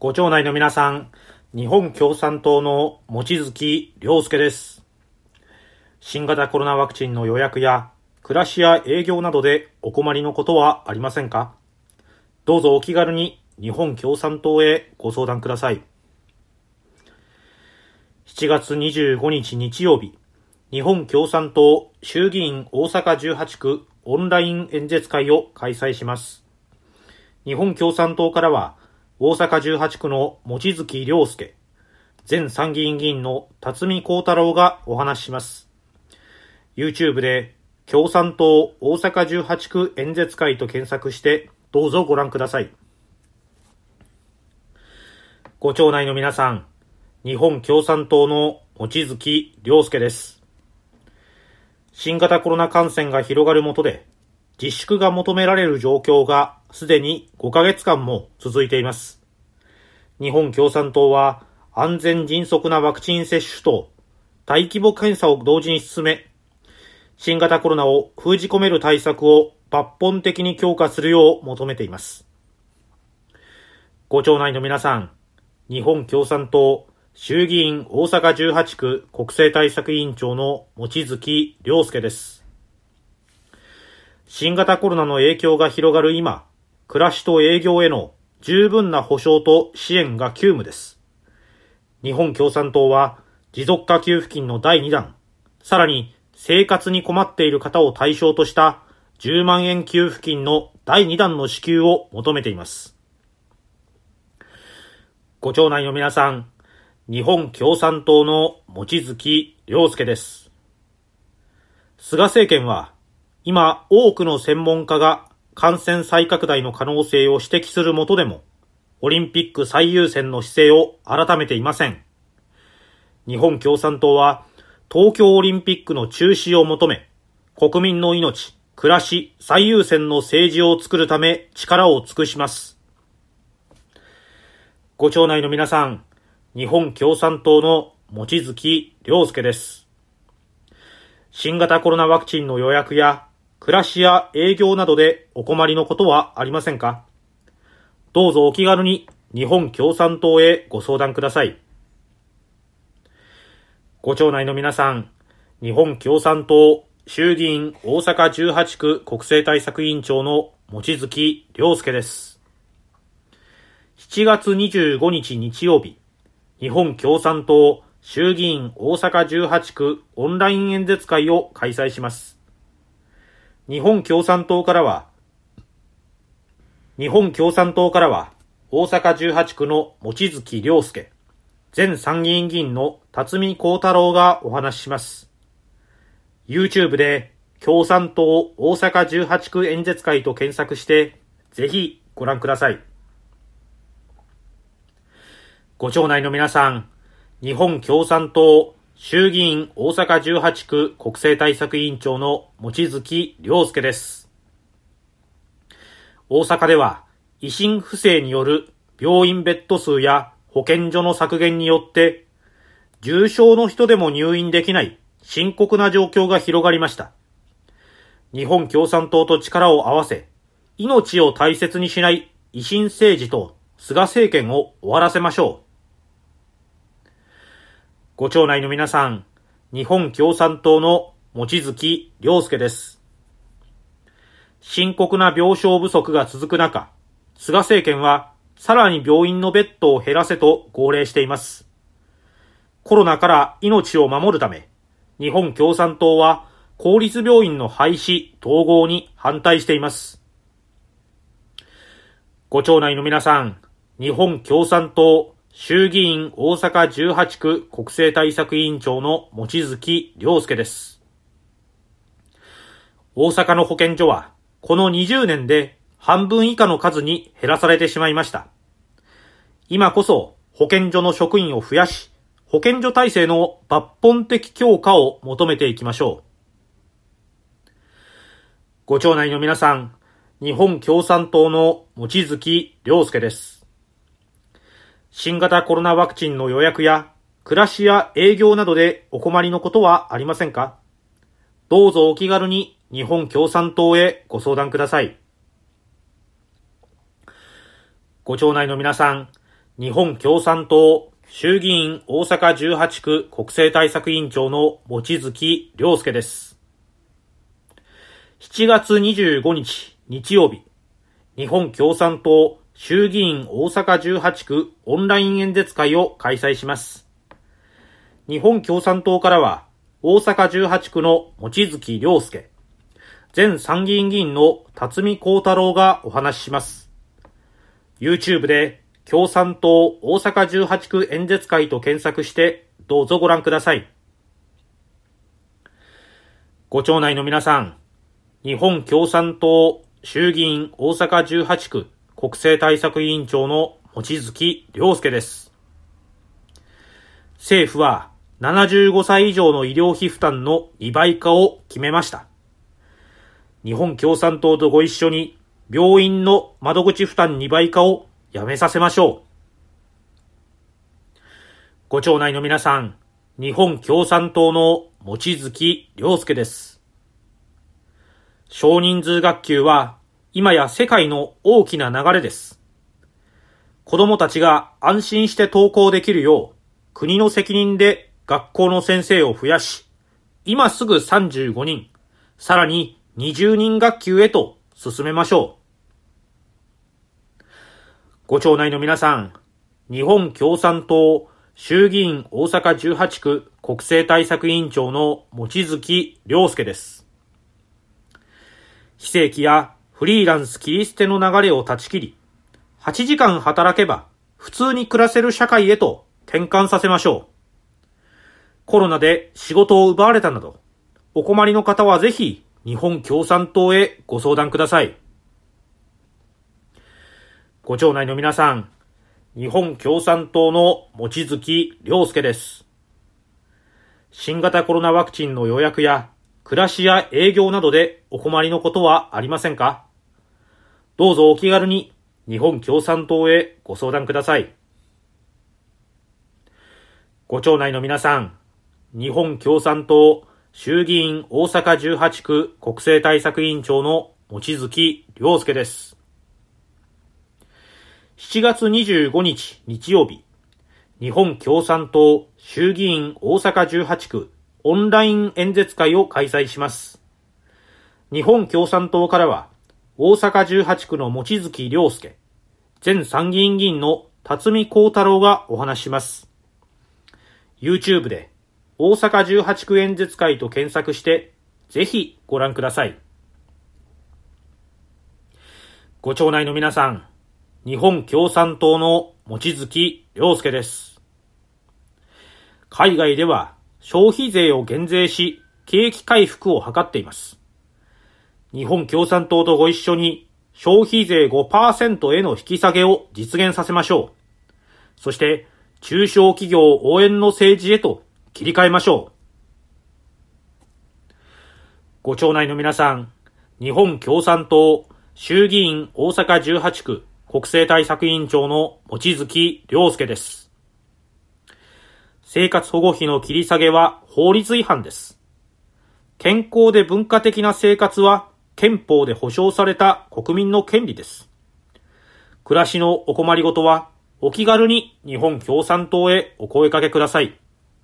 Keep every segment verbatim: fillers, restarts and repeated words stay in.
ご町内の皆さん、日本共産党の望月良介です。新型コロナワクチンの予約や暮らしや営業などでお困りのことはありませんか？どうぞお気軽に日本共産党へご相談ください。しちがつにじゅうごにち日曜日、日本共産党衆議院大阪じゅうはちくオンライン演説会を開催します。日本共産党からは、大阪じゅうはちくの望月良介、前参議院議員の辰巳幸太郎がお話しします。YouTube で共産党大阪じゅうはちく演説会と検索してどうぞご覧ください。ご町内の皆さん、日本共産党の望月良介です。新型コロナ感染が広がる下で、自粛が求められる状況がすでにごかげつかんも続いています。日本共産党は安全迅速なワクチン接種と大規模検査を同時に進め、新型コロナを封じ込める対策を抜本的に強化するよう求めています。ご町内の皆さん、日本共産党衆議院大阪じゅうはちく国政対策委員長の望月良介です。新型コロナの影響が広がる今、暮らしと営業への十分な保障と支援が急務です。日本共産党は持続化給付金のだいにだん、さらに生活に困っている方を対象としたじゅうまんえん給付金のだいにだんの支給を求めています。ご町内の皆さん、日本共産党の望月良介です。菅政権は今多くの専門家が感染再拡大の可能性を指摘するもとでも、オリンピック最優先の姿勢を改めていません。日本共産党は東京オリンピックの中止を求め、国民の命、暮らし最優先の政治を作るため力を尽くします。ご町内の皆さん、日本共産党の望月良介です。新型コロナワクチンの予約や暮らしや営業などでお困りのことはありませんか？どうぞお気軽に日本共産党へご相談ください。ご町内の皆さん、日本共産党衆議院大阪じゅうはちく国政対策委員長の望月良介です。しちがつにじゅうごにち日曜日、日本共産党衆議院大阪じゅうはちくオンライン演説会を開催します。日本共産党からは、日本共産党からは、大阪じゅうはちくの望月良介、前参議院議員の辰巳幸太郎がお話しします。YouTube で共産党大阪じゅうはちく演説会と検索して、ぜひご覧ください。ご町内の皆さん、日本共産党衆議院大阪じゅうはちく国政対策委員長の望月良介です。大阪では維新不正による病院ベッド数や保健所の削減によって重症の人でも入院できない深刻な状況が広がりました。日本共産党と力を合わせ、命を大切にしない維新政治と菅政権を終わらせましょう。ご町内の皆さん、日本共産党の望月良介です。深刻な病床不足が続く中、菅政権はさらに病院のベッドを減らせと号令しています。コロナから命を守るため、日本共産党は公立病院の廃止・統合に反対しています。ご町内の皆さん、日本共産党衆議院大阪じゅうはちく国政対策委員長の望月良介です。大阪の保健所はこのにじゅうねんで半分以下の数に減らされてしまいました。今こそ保健所の職員を増やし、保健所体制の抜本的強化を求めていきましょう。ご町内の皆さん、日本共産党の望月良介です。新型コロナワクチンの予約や暮らしや営業などでお困りのことはありませんか？どうぞお気軽に日本共産党へご相談ください。ご町内の皆さん、 日本共産党衆議院大阪じゅうはち区国政対策委員長の望月良介です。しちがつにじゅうごにち日曜日、日本共産党衆議院大阪じゅうはち区オンライン演説会を開催します。日本共産党からは大阪じゅうはち区の望月良介、前参議院議員の辰巳幸太郎がお話しします。YouTube で共産党大阪じゅうはち区演説会と検索してどうぞご覧ください。ご町内の皆さん、日本共産党衆議院大阪じゅうはち区国政対策委員長の望月良介です。政府はななじゅうごさい以上の医療費負担のにばい化を決めました。日本共産党とご一緒に病院の窓口負担にばい化をやめさせましょう。ご町内の皆さん、日本共産党の望月良介です。少人数学級は今や世界の大きな流れです。子供たちが安心して登校できるよう、国の責任で学校の先生を増やし、今すぐさんじゅうごにん、さらににじゅうにん学級へと進めましょう。ご町内の皆さん、日本共産党衆議院大阪じゅうはち区国政対策委員長の望月良介です。非正規やフリーランス切り捨ての流れを断ち切り、はちじかん働けば普通に暮らせる社会へと転換させましょう。コロナで仕事を奪われたなど、お困りの方はぜひ日本共産党へご相談ください。ご町内の皆さん、日本共産党の望月良介です。新型コロナワクチンの予約や暮らしや営業などでお困りのことはありませんか？どうぞお気軽に日本共産党へご相談ください。ご町内の皆さん、日本共産党衆議院大阪じゅうはち区国政対策委員長の望月良介です。しちがつにじゅうごにち日曜日、日本共産党衆議院大阪じゅうはち区オンライン演説会を開催します。日本共産党からは大阪じゅうはち区の望月良介、前参議院議員の辰巳幸太郎がお話しします。YouTube で大阪じゅうはち区演説会と検索してぜひご覧ください。ご町内の皆さん、日本共産党の望月良介です。海外では消費税を減税し景気回復を図っています。日本共産党とご一緒に消費税 ごパーセント への引き下げを実現させましょう。そして中小企業応援の政治へと切り替えましょう。ご町内の皆さん、日本共産党衆議院大阪じゅうはち区国政対策委員長の望月良介です。生活保護費の切り下げは法律違反です。健康で文化的な生活は憲法で保障された国民の権利です。暮らしのお困りごとはお気軽に日本共産党へお声掛けください。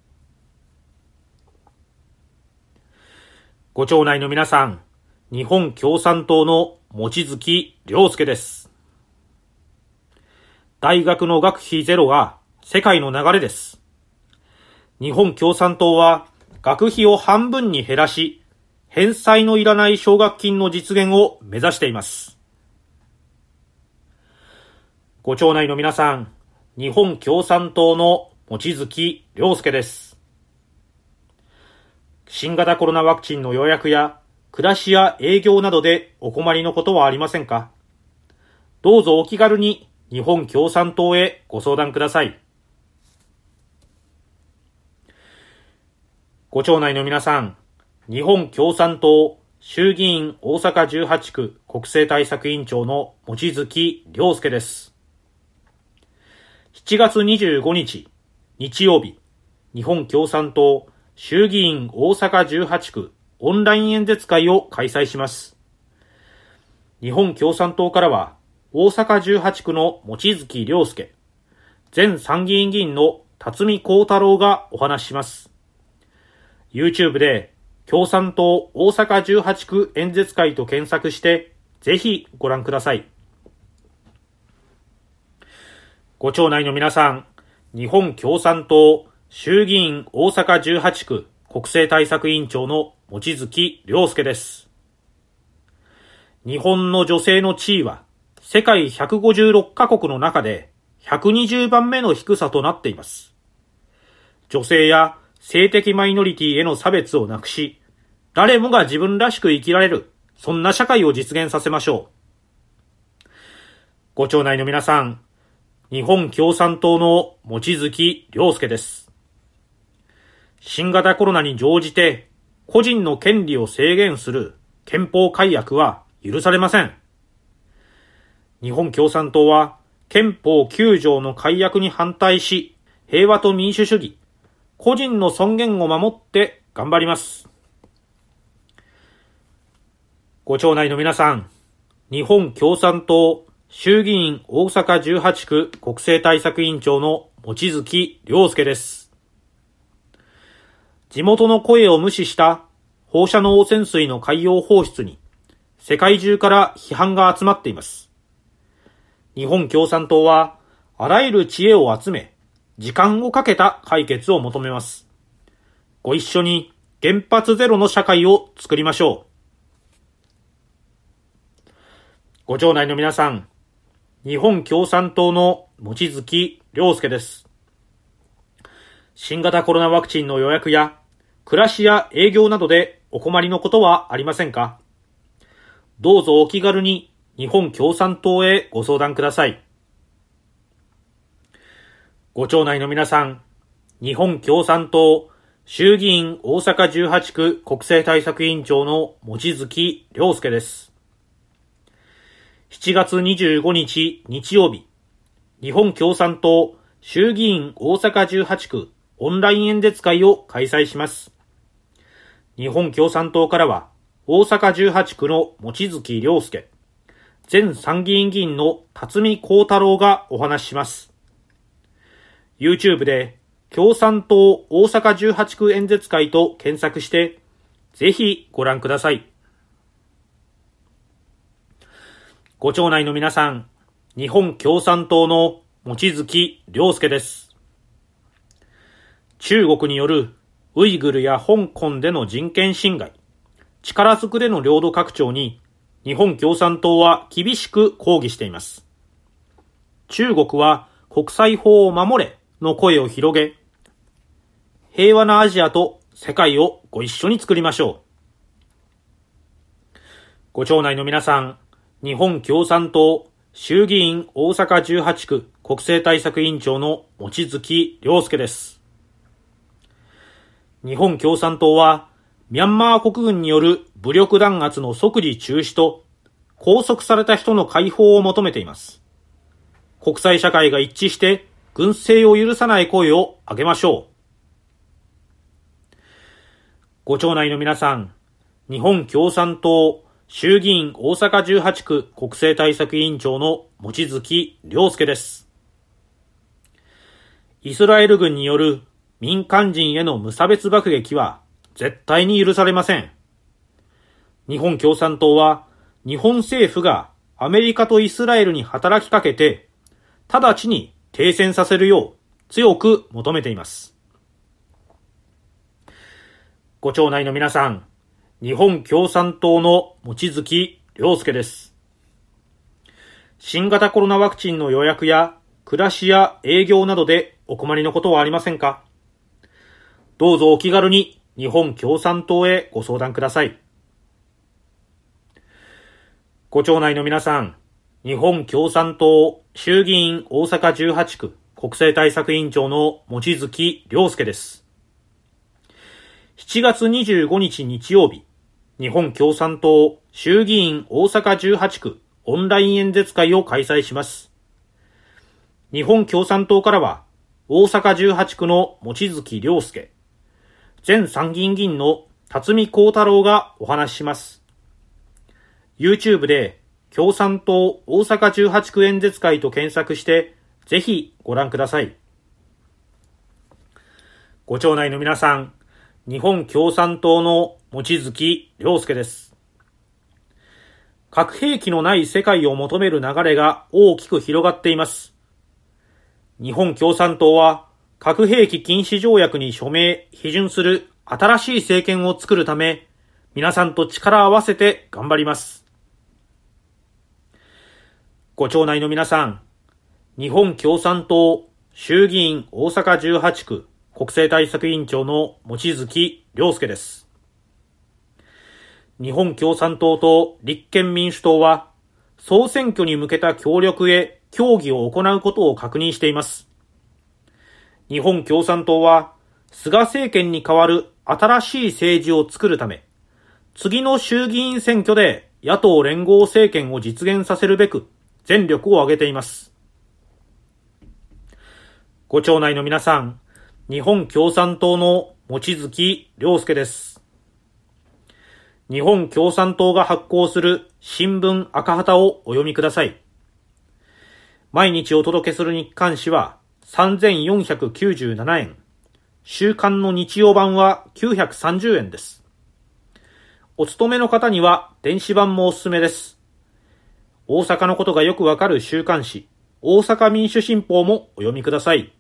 ご町内の皆さん、日本共産党の望月良介です。大学の学費ゼロが世界の流れです。日本共産党は学費を半分に減らし、返済のいらない奨学金の実現を目指しています。ご町内の皆さん、日本共産党の望月良介です。新型コロナワクチンの予約や暮らしや営業などでお困りのことはありませんか？どうぞお気軽に日本共産党へご相談ください。ご町内の皆さん、日本共産党衆議院大阪じゅうはち区国政対策委員長の望月良介です。しちがつにじゅうごにち日曜日、日本共産党衆議院大阪じゅうはち区オンライン演説会を開催します。日本共産党からは大阪じゅうはち区の望月良介、 前参議院議員の辰巳幸太郎がお話しします。YouTube で共産党大阪じゅうはち区演説会と検索してぜひご覧ください。ご町内の皆さん、日本共産党衆議院大阪じゅうはち区国政対策委員長の望月良介です。日本の女性の地位は世界ひゃくごじゅうろっカ国の中でひゃくにじゅうばんめの低さとなっています。女性や性的マイノリティへの差別をなくし、誰もが自分らしく生きられる、そんな社会を実現させましょう。ご町内の皆さん、日本共産党の望月良介です。新型コロナに乗じて個人の権利を制限する憲法改悪は許されません。日本共産党は憲法きゅう条の改悪に反対し、平和と民主主義、個人の尊厳を守って頑張ります。ご町内の皆さん、日本共産党衆議院大阪じゅうはち区国政対策委員長の望月良介です。地元の声を無視した放射能汚染水の海洋放出に世界中から批判が集まっています。日本共産党はあらゆる知恵を集め、時間をかけた解決を求めます。ご一緒に原発ゼロの社会を作りましょう。ご町内の皆さん、日本共産党の望月良介です。新型コロナワクチンの予約や暮らしや営業などでお困りのことはありませんか？どうぞお気軽に日本共産党へご相談ください。ご町内の皆さん、日本共産党衆議院大阪じゅうはち区国政対策委員長の望月良介です。しちがつにじゅうごにち日曜日、日本共産党衆議院大阪じゅうはち区オンライン演説会を開催します。日本共産党からは大阪じゅうはち区の望月良介、前参議院議員の辰巳幸太郎がお話しします。YouTube で共産党大阪じゅうはち区演説会と検索してぜひご覧ください。ご町内の皆さん、日本共産党の望月良介です。中国によるウイグルや香港での人権侵害、力ずくでの領土拡張に日本共産党は厳しく抗議しています。中国は国際法を守れの声を広げ、平和なアジアと世界をご一緒に作りましょう。ご町内の皆さん、日本共産党衆議院大阪じゅうはち区国政対策委員長の望月良介です。日本共産党はミャンマー国軍による武力弾圧の即時中止と拘束された人の解放を求めています。国際社会が一致して軍政を許さない声を上げましょう。ご町内の皆さん、日本共産党衆議院大阪じゅうはち区国政対策委員長の望月良介です。イスラエル軍による民間人への無差別爆撃は絶対に許されません。日本共産党は日本政府がアメリカとイスラエルに働きかけて直ちに停戦させるよう強く求めています。ご町内の皆さん、日本共産党の望月良介です。新型コロナワクチンの予約や暮らしや営業などでお困りのことはありませんか？どうぞお気軽に日本共産党へご相談ください。ご町内の皆さん、日本共産党衆議院大阪じゅうはち区国政対策委員長の望月良介です。しちがつにじゅうごにち日曜日、日本共産党衆議院大阪じゅうはち区オンライン演説会を開催します。日本共産党からは大阪じゅうはち区の望月良介、前参議院議員の辰巳幸太郎がお話しします。YouTube で共産党大阪じゅうはち区演説会と検索してぜひご覧ください。ご町内の皆さん、日本共産党の望月良介です。核兵器のない世界を求める流れが大きく広がっています。日本共産党は核兵器禁止条約に署名・批准する新しい政権を作るため、皆さんと力を合わせて頑張ります。ご町内の皆さん、日本共産党衆議院大阪じゅうはちく国政対策委員長の望月良介です。日本共産党と立憲民主党は総選挙に向けた協力へ協議を行うことを確認しています。日本共産党は菅政権に代わる新しい政治を作るため、次の衆議院選挙で野党連合政権を実現させるべく全力を挙げています。ご町内の皆さん、日本共産党の望月良介です。日本共産党が発行する新聞赤旗をお読みください。毎日お届けする日刊紙はさんぜんよんひゃくきゅうじゅうななえん、週刊の日曜版はきゅうひゃくさんじゅうえんです。お勤めの方には電子版もおすすめです。大阪のことがよくわかる週刊誌、大阪民主新報もお読みください。